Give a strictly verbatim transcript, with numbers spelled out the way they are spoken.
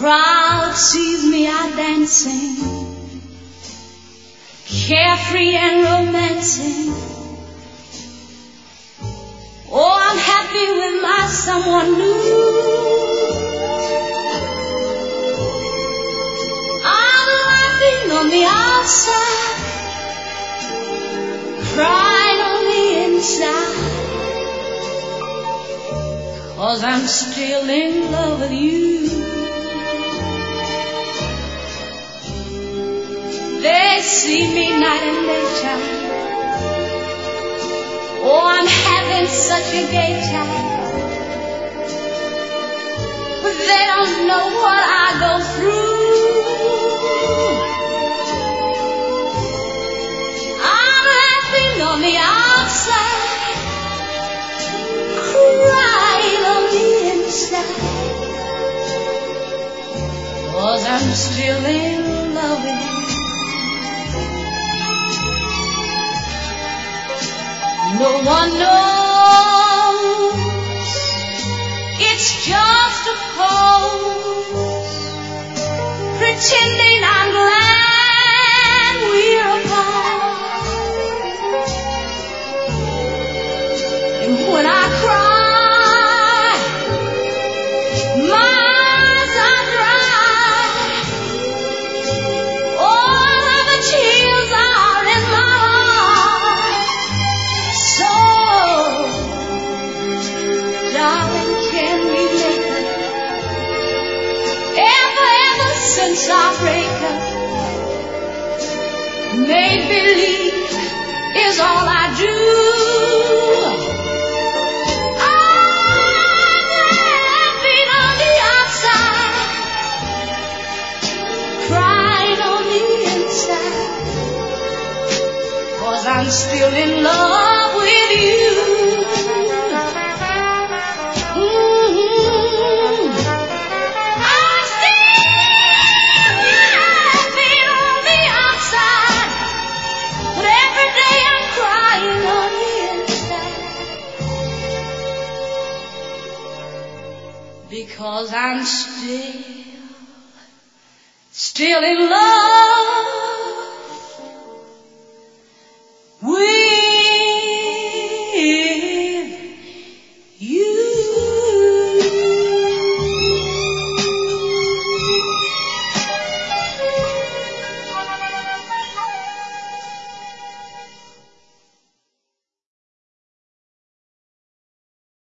crowd sees me out dancing, carefree and romancing. Oh, I'm happy with my someone new. I'm laughing on the outside, crying on the inside, 'cause I'm still in love with you. They see me night and daytime. Oh, I'm having such a gay time, but they don't know what I go through. I'm laughing on the outside, crying on the inside, 'cause I'm still in love with you. No one knows, it's just a pose, pretending I'm glad we're apart. And when I cry, my eyes are dry, all of the tears are in my darling, can we make it? Ever, ever since our breakup, make believe is all I do. I'm laughing on the outside, crying on the inside, 'cause I'm still in love with you. Because I'm still, still in love